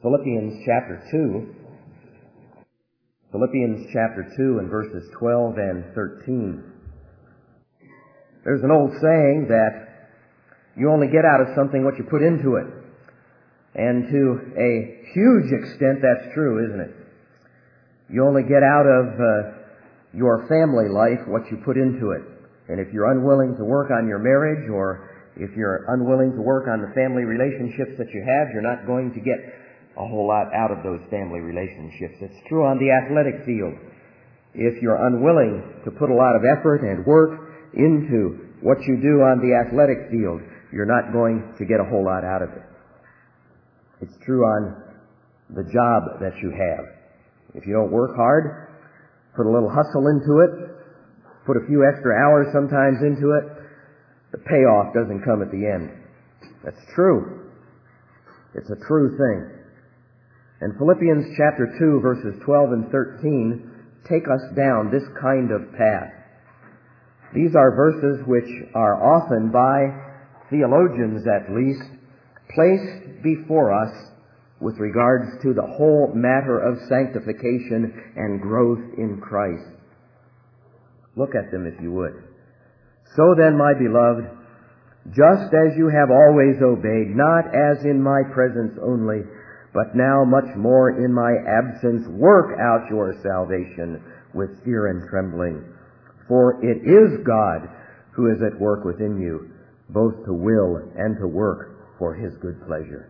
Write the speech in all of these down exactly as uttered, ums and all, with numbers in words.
Philippians chapter two. Philippians chapter two and verses twelve and thirteen. There's an old saying that you only get out of something what you put into it. And to a huge extent that's true, isn't it? You only get out of uh, your family life what you put into it. And if you're unwilling to work on your marriage, or if you're unwilling to work on the family relationships that you have, you're not going to get a whole lot out of those family relationships. It's true on the athletic field. If you're unwilling to put a lot of effort and work into what you do on the athletic field, you're not going to get a whole lot out of it. It's true on the job that you have. If you don't work hard, put a little hustle into it, put a few extra hours sometimes into it, the payoff doesn't come at the end. That's true. It's a true thing. And Philippians chapter two, verses twelve and thirteen take us down this kind of path. These are verses which are often, by theologians at least, placed before us with regards to the whole matter of sanctification and growth in Christ. Look at them if you would. So then, my beloved, just as you have always obeyed, not as in my presence only, but now much more in my absence, work out your salvation with fear and trembling. For it is God who is at work within you, both to will and to work for His good pleasure.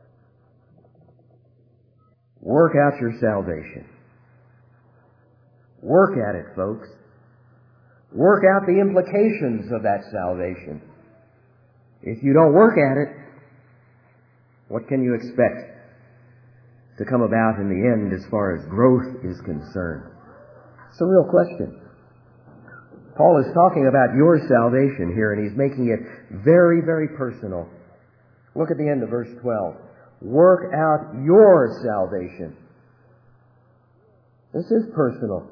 Work out your salvation. Work at it, folks. Work out the implications of that salvation. If you don't work at it, what can you expect to come about in the end as far as growth is concerned? It's a real question. Paul is talking about your salvation here, and he's making it very, very personal. Look at the end of verse twelve. Work out your salvation. This is personal.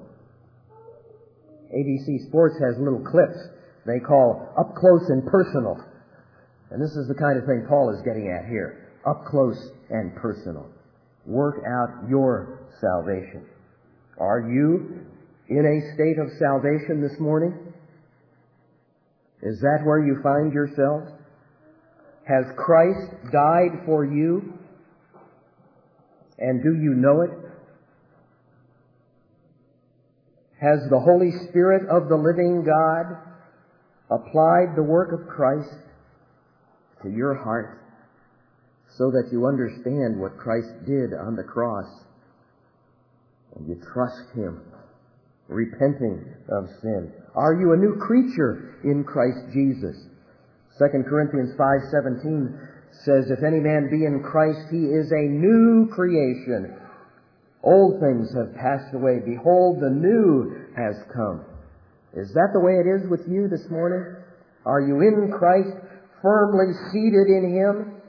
A B C Sports has little clips they call up close and personal. And this is the kind of thing Paul is getting at here. Up close and personal. Work out your salvation. Are you in a state of salvation this morning? Is that where you find yourself? Has Christ died for you? And do you know it? Has the Holy Spirit of the living God applied the work of Christ to your heart so that you understand what Christ did on the cross and you trust Him, repenting of sin? Are you a new creature in Christ Jesus? Second Corinthians five seventeen says, if any man be in Christ, he is a new creation. Old things have passed away. Behold, the new has come. Is that the way it is with you this morning? Are you in Christ, firmly seated in Him?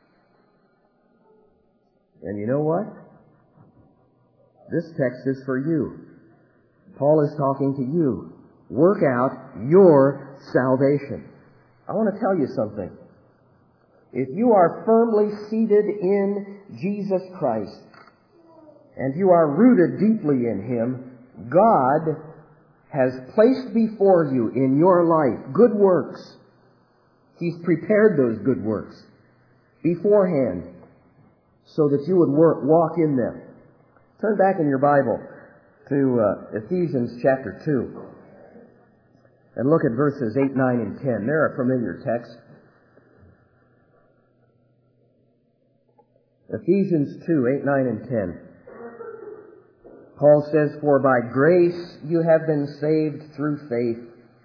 And you know what? This text is for you. Paul is talking to you. Work out your salvation. I want to tell you something. If you are firmly seated in Jesus Christ, and you are rooted deeply in Him, God has placed before you in your life good works. He's prepared those good works beforehand so that you would work, walk in them. Turn back in your Bible to uh, Ephesians chapter two and look at verses eight, nine, and ten. They're a familiar text. Ephesians two, eight, nine, and ten. Paul says, for by grace you have been saved through faith,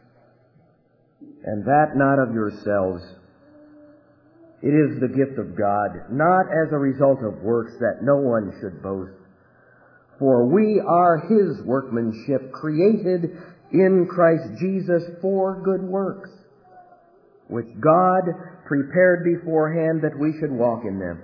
and that not of yourselves. It is the gift of God, not as a result of works, that no one should boast. For we are His workmanship, created in Christ Jesus for good works, which God prepared beforehand that we should walk in them.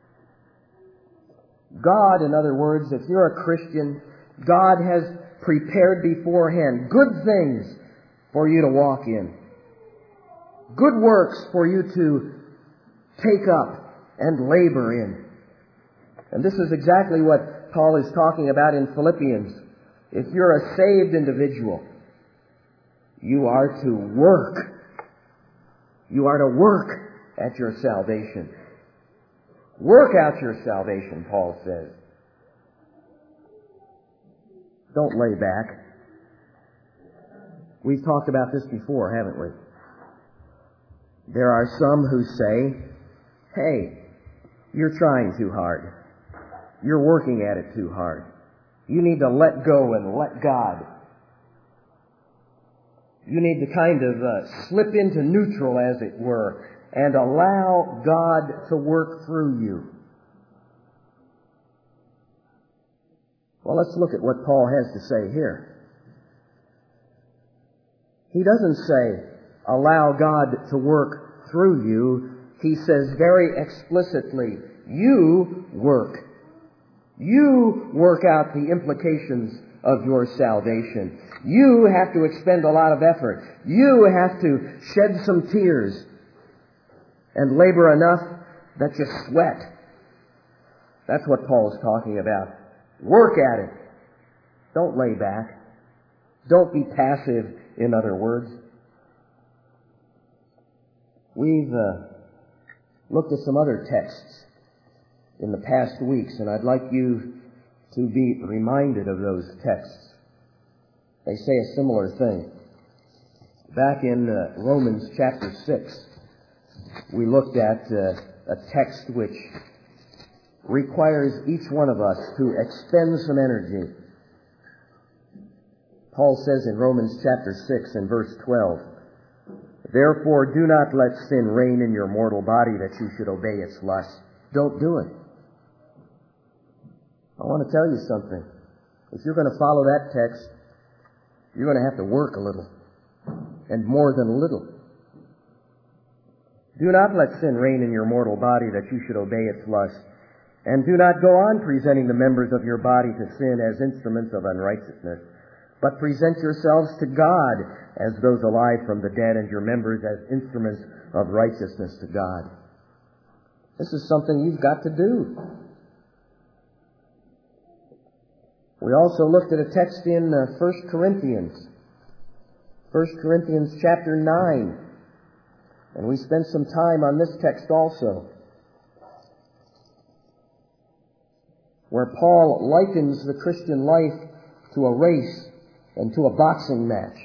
God, in other words, if you're a Christian, God has prepared beforehand good things for you to walk in. Good works for you to take up and labor in. And this is exactly what Paul is talking about in Philippians. If you're a saved individual, you are to work. You are to work at your salvation. Work out your salvation, Paul says. Don't lay back. We've talked about this before, haven't we? There are some who say, hey, you're trying too hard. You're working at it too hard. You need to let go and let God. You need to kind of uh, slip into neutral, as it were, and allow God to work through you. Well, let's look at what Paul has to say here. He doesn't say, allow God to work through you. He says very explicitly, you work. You work out the implications of your salvation. You have to expend a lot of effort. You have to shed some tears and labor enough that you sweat. That's what Paul's talking about. Work at it. Don't lay back. Don't be passive, in other words. We've uh, looked at some other texts in the past weeks, and I'd like you to be reminded of those texts. They say a similar thing. Back in uh, Romans chapter six, we looked at uh, a text which requires each one of us to expend some energy. Paul says in Romans chapter six and verse twelve, therefore do not let sin reign in your mortal body that you should obey its lusts. Don't do it. I want to tell you something. If you're going to follow that text, you're going to have to work a little, and more than a little. Do not let sin reign in your mortal body that you should obey its lusts. And do not go on presenting the members of your body to sin as instruments of unrighteousness, but present yourselves to God as those alive from the dead, and your members as instruments of righteousness to God. This is something you've got to do. We also looked at a text in uh, First Corinthians. First Corinthians chapter nine. And we spent some time on this text also, where Paul likens the Christian life to a race and to a boxing match.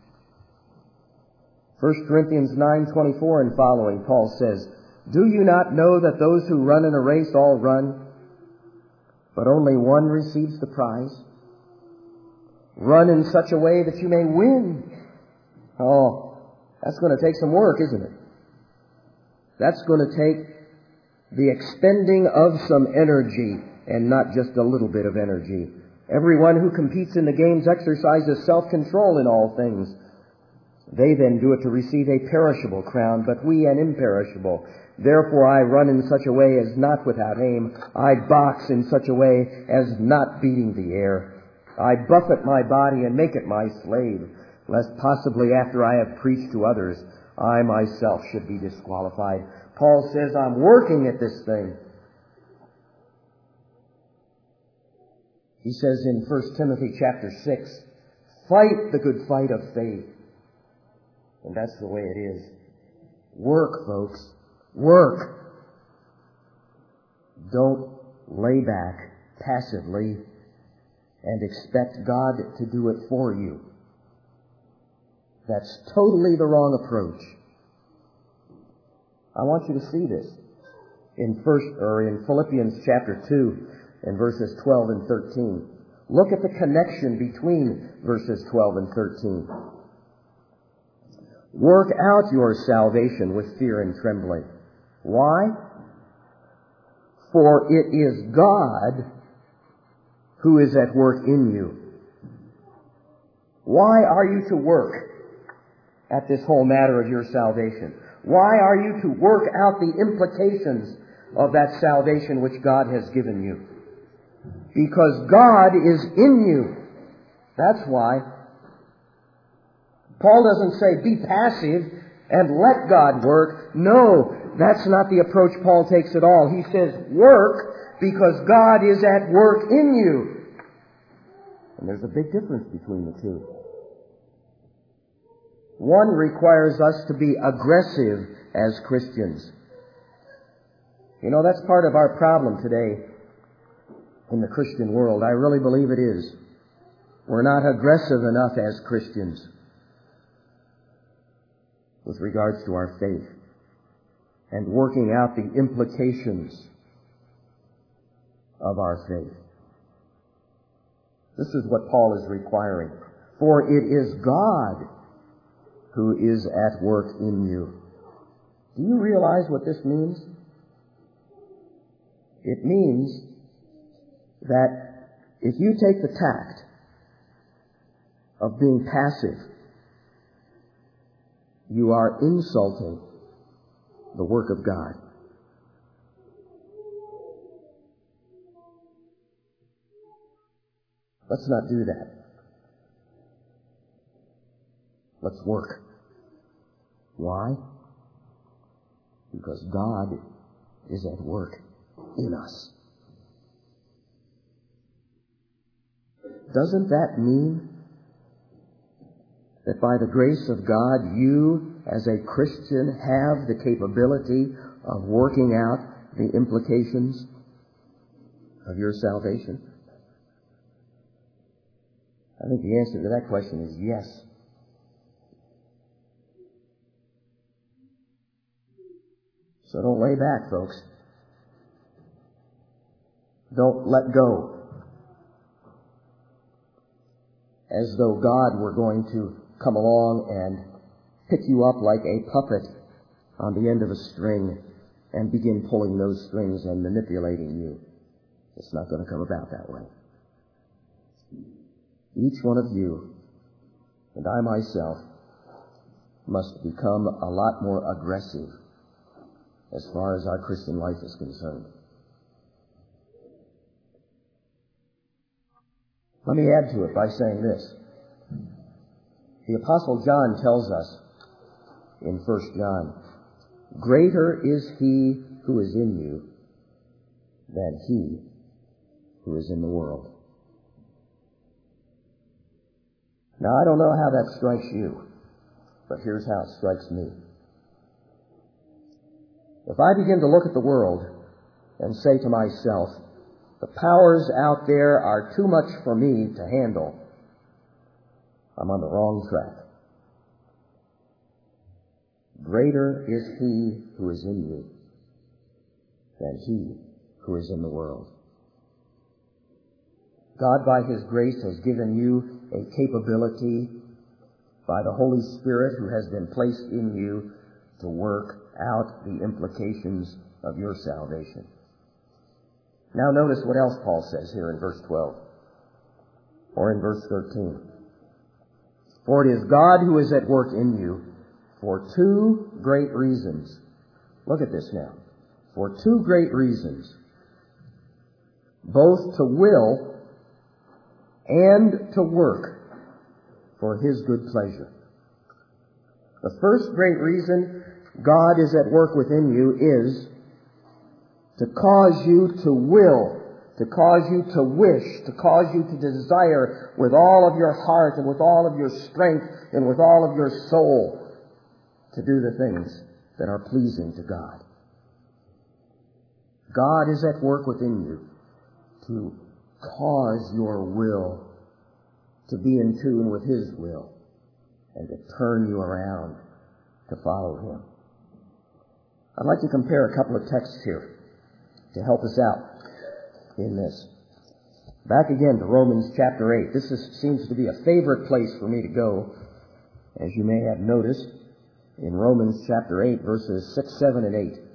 First Corinthians nine twenty-four and following, Paul says, do you not know that those who run in a race all run, but only one receives the prize? Run in such a way that you may win. Oh, that's going to take some work, isn't it? That's going to take the expending of some energy, and not just a little bit of energy. Everyone who competes in the games exercises self-control in all things. They then do it to receive a perishable crown, but we an imperishable. Therefore I run in such a way as not without aim. I box in such a way as not beating the air. I buffet my body and make it my slave, lest possibly after I have preached to others, I myself should be disqualified. Paul says, I'm working at this thing. He says in First Timothy chapter six, fight the good fight of faith. And that's the way it is. Work, folks. Work. Don't lay back passively and expect God to do it for you. That's totally the wrong approach. I want you to see this in first or in Philippians chapter two and verses twelve and thirteen. Look at the connection between verses twelve and thirteen. Work out your salvation with fear and trembling. Why? For it is God who is at work in you. Why are you to work at this whole matter of your salvation? Why are you to work out the implications of that salvation which God has given you? Because God is in you. That's why. Paul doesn't say be passive and let God work. No, that's not the approach Paul takes at all. He says work because God is at work in you. And there's a big difference between the two. One requires us to be aggressive as Christians. You know, that's part of our problem today in the Christian world. I really believe it is. We're not aggressive enough as Christians with regards to our faith and working out the implications of our faith. This is what Paul is requiring. For it is God who is at work in you. Do you realize what this means? It means that if you take the tact of being passive, you are insulting the work of God. Let's not do that. Let's work. Why? Because God is at work in us. Doesn't that mean that by the grace of God, you as a Christian have the capability of working out the implications of your salvation? I think the answer to that question is yes. So don't lay back, folks. Don't let go as though God were going to come along and pick you up like a puppet on the end of a string and begin pulling those strings and manipulating you. It's not going to come about that way. Each one of you, and I myself, must become a lot more aggressive as far as our Christian life is concerned. Let me add to it by saying this. The Apostle John tells us in First John, greater is he who is in you than he who is in the world. Now, I don't know how that strikes you, but here's how it strikes me. If I begin to look at the world and say to myself, the powers out there are too much for me to handle, I'm on the wrong track. Greater is he who is in you than he who is in the world. God, by his grace, has given you a capability by the Holy Spirit who has been placed in you to work out the implications of your salvation. Now notice what else Paul says here in verse twelve, or in verse thirteen. For it is God who is at work in you for two great reasons. Look at this now. For two great reasons. Both to will and to work for his good pleasure. The first great reason God is at work within you is to cause you to will, to cause you to wish, to cause you to desire with all of your heart and with all of your strength and with all of your soul to do the things that are pleasing to God. God is at work within you to cause your will to be in tune with his will and to turn you around to follow him. I'd like to compare a couple of texts here to help us out in this. Back again to Romans chapter eight. This is, seems to be a favorite place for me to go, as you may have noticed, in Romans chapter eight, verses six, seven, and eight.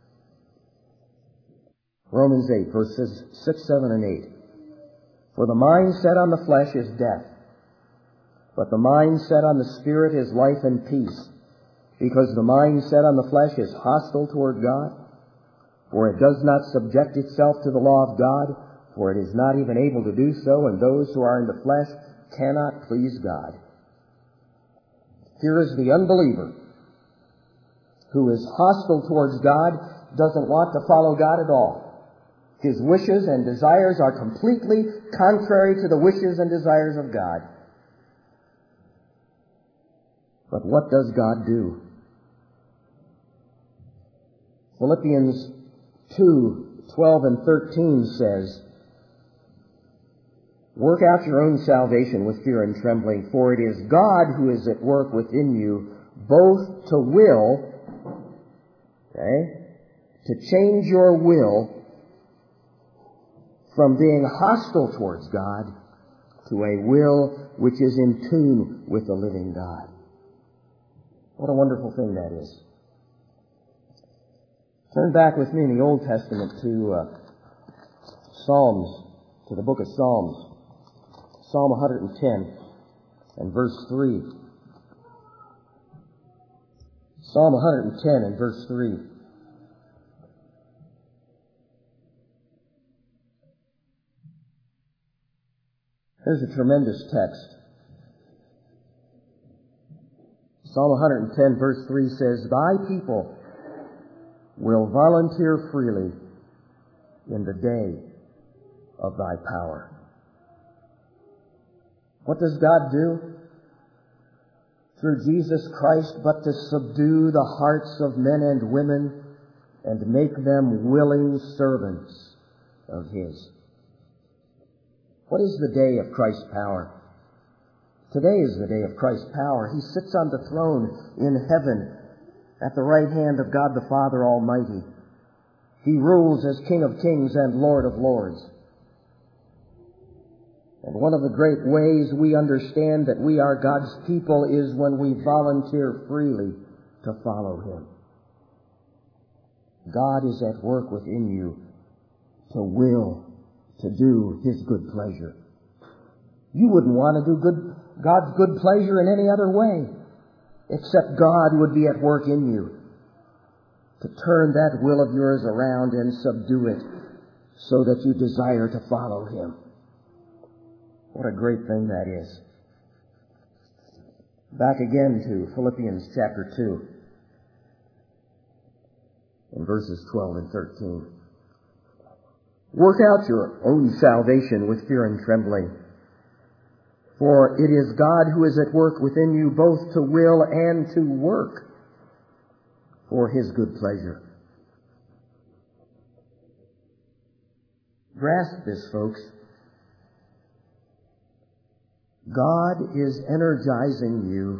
Romans eight, verses six, seven, and eight. For the mind set on the flesh is death, but the mind set on the Spirit is life and peace, because the mind set on the flesh is hostile toward God, for it does not subject itself to the law of God, for it is not even able to do so, and those who are in the flesh cannot please God. Here is the unbeliever who is hostile towards God, doesn't want to follow God at all. His wishes and desires are completely contrary to the wishes and desires of God. But what does God do? Philippians two, twelve and thirteen says, "Work out your own salvation with fear and trembling, for it is God who is at work within you, both to will," okay, to change your will from being hostile towards God to a will which is in tune with the living God. What a wonderful thing that is. Turn back with me in the Old Testament to uh, Psalms, to the book of Psalms. Psalm one hundred ten and verse three. Psalm one hundred ten and verse three. Here's a tremendous text. Psalm one hundred ten verse three says, "Thy people will volunteer freely in the day of thy power." What does God do? Through Jesus Christ, but to subdue the hearts of men and women and make them willing servants of His. What is the day of Christ's power? Today is the day of Christ's power. He sits on the throne in heaven at the right hand of God the Father Almighty. He rules as King of Kings and Lord of Lords. And one of the great ways we understand that we are God's people is when we volunteer freely to follow Him. God is at work within you to will, to do His good pleasure. You wouldn't want to do good, God's good pleasure in any other way, except God would be at work in you to turn that will of yours around and subdue it so that you desire to follow Him. What a great thing that is. Back again to Philippians chapter two, in verses twelve and thirteen. "Work out your own salvation with fear and trembling, for it is God who is at work within you both to will and to work for His good pleasure." Grasp this, folks. God is energizing you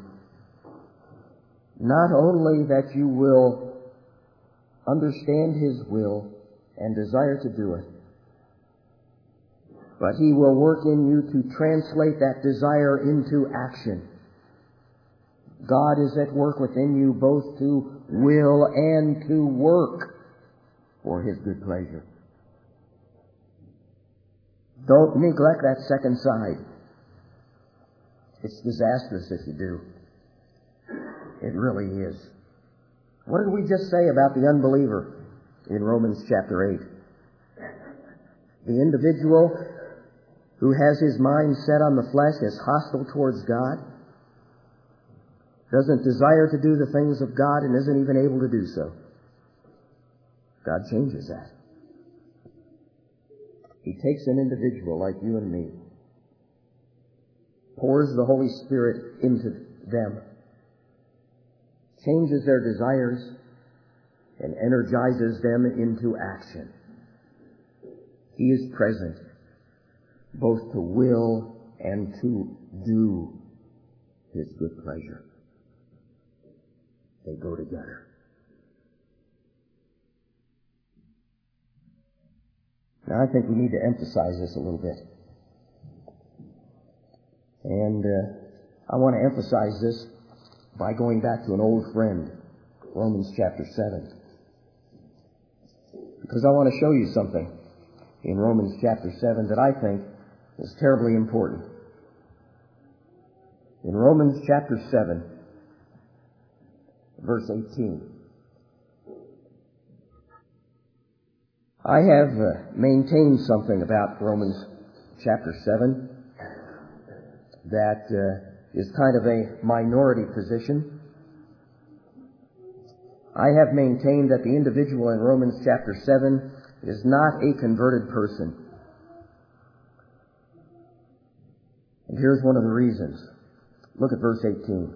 not only that you will understand His will and desire to do it, but He will work in you to translate that desire into action. God is at work within you both to will and to work for His good pleasure. Don't neglect that second side. It's disastrous if you do. It really is. What did we just say about the unbeliever in Romans chapter eight? The individual who has his mind set on the flesh, is hostile towards God, doesn't desire to do the things of God, and isn't even able to do so. God changes that. He takes an individual like you and me, pours the Holy Spirit into them, changes their desires, and energizes them into action. He is present both to will and to do His good pleasure. They go together. Now, I think we need to emphasize this a little bit. And uh, I want to emphasize this by going back to an old friend, Romans chapter seven. Because I want to show you something in Romans chapter seven that I think is terribly important. In Romans chapter seven, verse eighteen. I have uh, maintained something about Romans chapter seven that uh, is kind of a minority position. I have maintained that the individual in Romans chapter seven is not a converted person. And here's one of the reasons. Look at verse eighteen.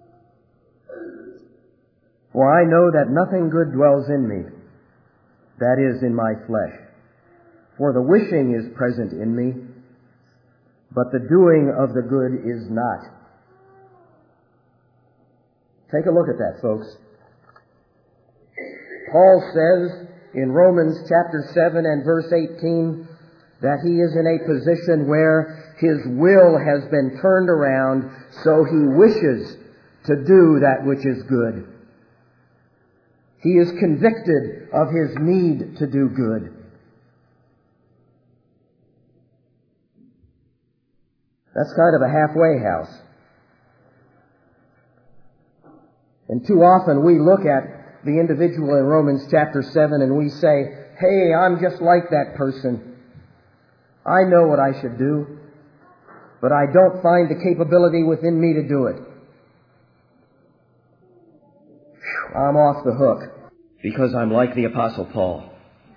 For I know that nothing good dwells in me, that is, in my flesh. For the wishing is present in me, but the doing of the good is not. Take a look at that, folks. Paul says in Romans chapter seven and verse eighteen that he is in a position where his will has been turned around, so he wishes to do that which is good. He is convicted of his need to do good. That's kind of a halfway house. And too often we look at the individual in Romans chapter seven and we say, hey, I'm just like that person. I know what I should do, but I don't find the capability within me to do it. I'm off the hook because I'm like the Apostle Paul.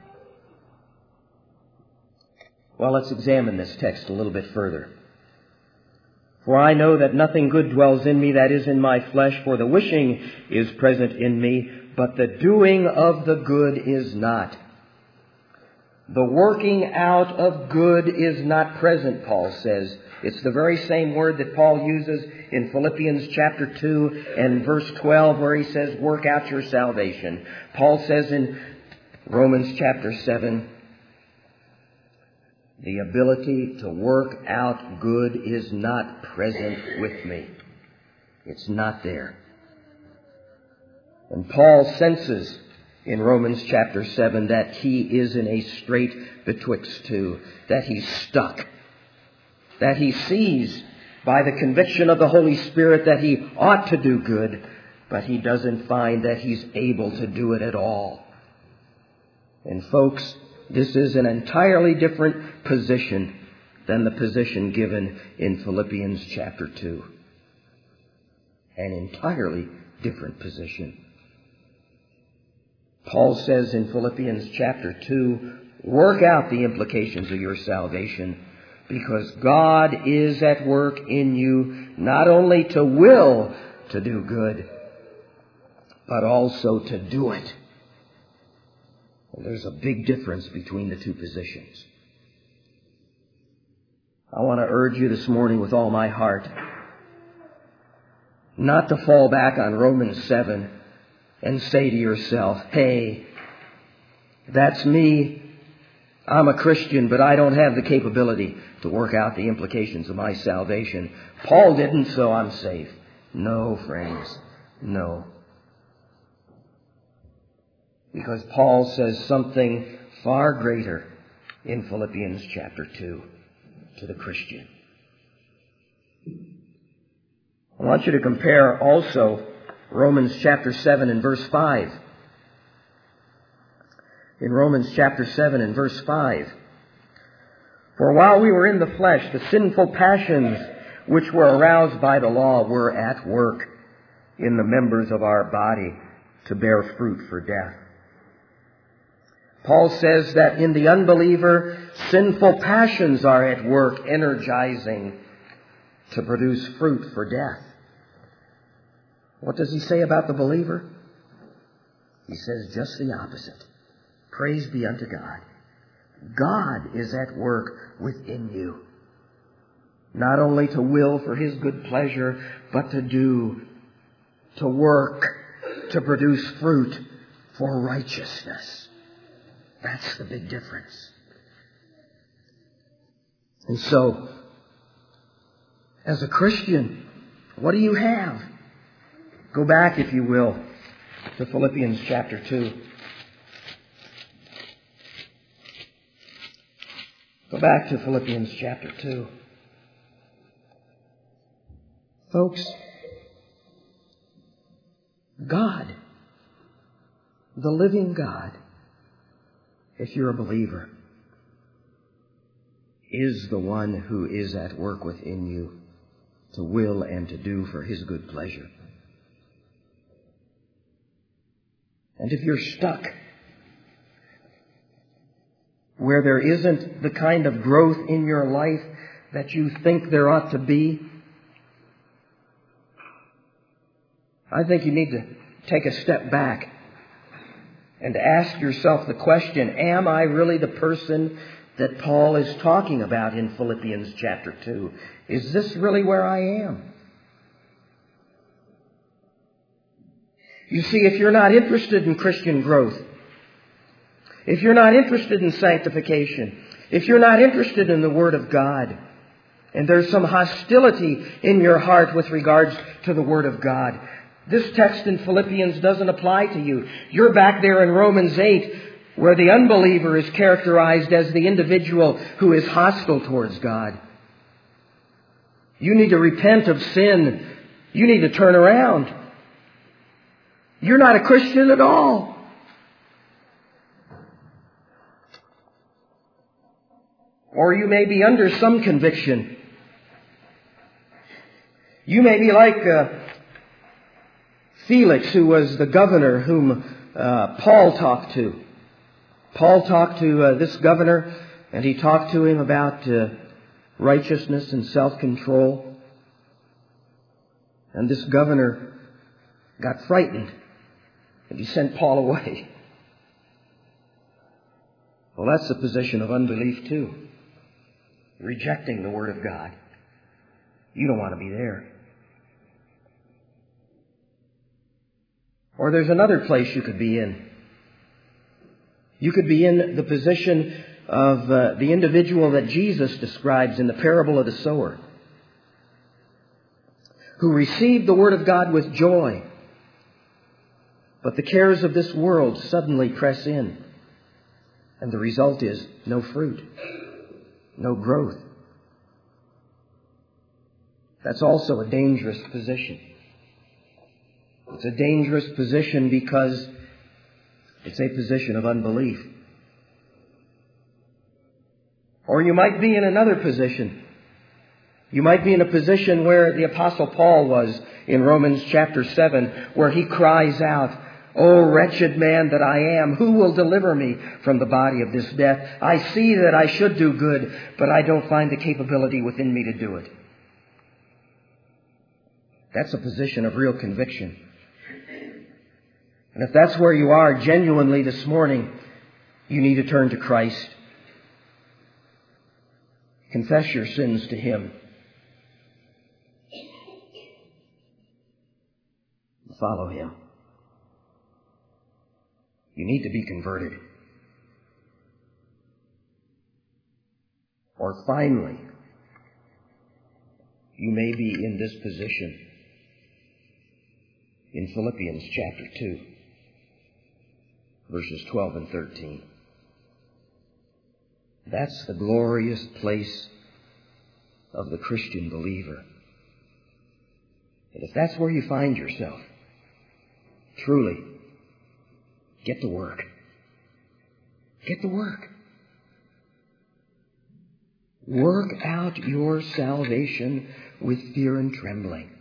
Well, let's examine this text a little bit further. For I know that nothing good dwells in me, that is, in my flesh, for the wishing is present in me, but the doing of the good is not. The working out of good is not present, Paul says. It's the very same word that Paul uses in Philippians chapter two and verse twelve, where he says, work out your salvation. Paul says in Romans chapter seven, the ability to work out good is not present with me. It's not there. And Paul senses in Romans chapter seven that he is in a strait betwixt two, that he's stuck, that he sees by the conviction of the Holy Spirit that he ought to do good, but he doesn't find that he's able to do it at all. And folks, this is an entirely different position than the position given in Philippians chapter two. An entirely different position. Paul says in Philippians chapter two, work out the implications of your salvation, because God is at work in you not only to will to do good, but also to do it. Well, there's a big difference between the two positions. I want to urge you this morning with all my heart not to fall back on Romans seven and say to yourself, hey, that's me. I'm a Christian, but I don't have the capability to work out the implications of my salvation. Paul didn't, so I'm safe. No, friends, no. Because Paul says something far greater in Philippians chapter two to the Christian. I want you to compare also Romans chapter seven and verse five. In Romans chapter seven and verse five. For while we were in the flesh, the sinful passions which were aroused by the law were at work in the members of our body to bear fruit for death. Paul says that in the unbeliever, sinful passions are at work, energizing to produce fruit for death. What does he say about the believer? He says just the opposite. Praise be unto God. God is at work within you, not only to will for His good pleasure, but to do, to work, to produce fruit for righteousness. That's the big difference. And so, as a Christian, what do you have? Go back, if you will, to Philippians chapter two. Go back to Philippians chapter two. Folks, God, the living God, if you're a believer, is the one who is at work within you to will and to do for His good pleasure. And if you're stuck, where there isn't the kind of growth in your life that you think there ought to be, I think you need to take a step back and ask yourself the question, am I really the person that Paul is talking about in Philippians chapter two? Is this really where I am? You see, if you're not interested in Christian growth, if you're not interested in sanctification, if you're not interested in the Word of God, and there's some hostility in your heart with regards to the Word of God, this text in Philippians doesn't apply to you. You're back there in Romans eight, where the unbeliever is characterized as the individual who is hostile towards God. You need to repent of sin. You need to turn around. You're not a Christian at all. Or you may be under some conviction. You may be like uh, Felix, who was the governor whom uh, Paul talked to. Paul talked to uh, this governor, and he talked to him about uh, righteousness and self-control. And this governor got frightened, and he sent Paul away. Well, that's a position of unbelief too. Rejecting the Word of God. You don't want to be there. Or there's another place you could be in. You could be in the position of uh, the individual that Jesus describes in the parable of the sower, who received the Word of God with joy, but the cares of this world suddenly press in, and the result is no fruit, no growth. That's also a dangerous position. It's a dangerous position because it's a position of unbelief. Or you might be in another position. You might be in a position where the Apostle Paul was in Romans chapter seven, where he cries out, "O wretched man that I am, who will deliver me from the body of this death? I see that I should do good, but I don't find the capability within me to do it." That's a position of real conviction. And if that's where you are genuinely this morning, you need to turn to Christ. Confess your sins to Him. Follow Him. You need to be converted. Or finally, you may be in this position in Philippians chapter two, verses twelve and thirteen. That's the glorious place of the Christian believer. And if that's where you find yourself, truly, get to work. Get to work. Work out your salvation with fear and trembling.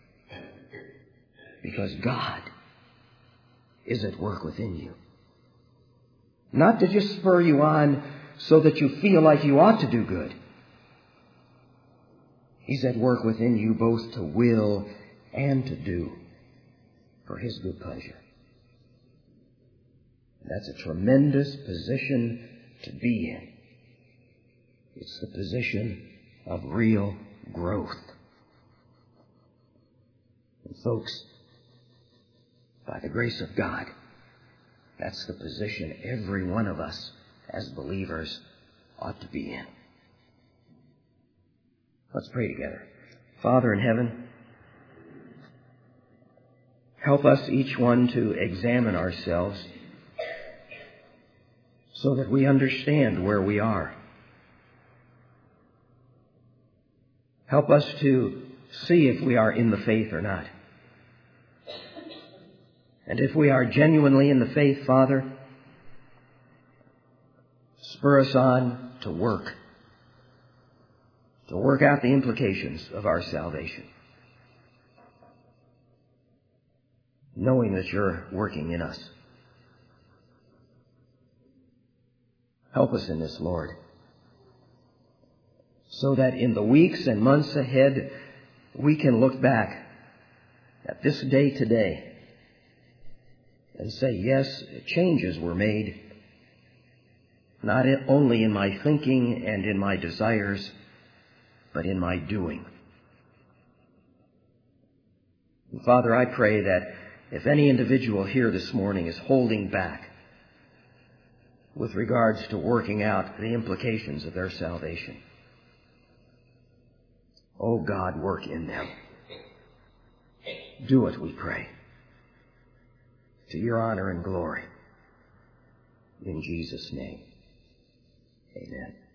Because God is at work within you. Not to just spur you on so that you feel like you ought to do good. He's at work within you both to will and to do for His good pleasure. That's a tremendous position to be in. It's the position of real growth. And folks, by the grace of God, that's the position every one of us as believers ought to be in. Let's pray together. Father in heaven, help us each one to examine ourselves so that we understand where we are. Help us to see if we are in the faith or not. And if we are genuinely in the faith, Father, spur us on to work, to work out the implications of our salvation, knowing that You're working in us. Help us in this, Lord, so that in the weeks and months ahead, we can look back at this day today and say, yes, changes were made, not only in my thinking and in my desires, but in my doing. And Father, I pray that if any individual here this morning is holding back with regards to working out the implications of their salvation, oh God, work in them. Do it, we pray, to your honor and glory. In Jesus' name, amen.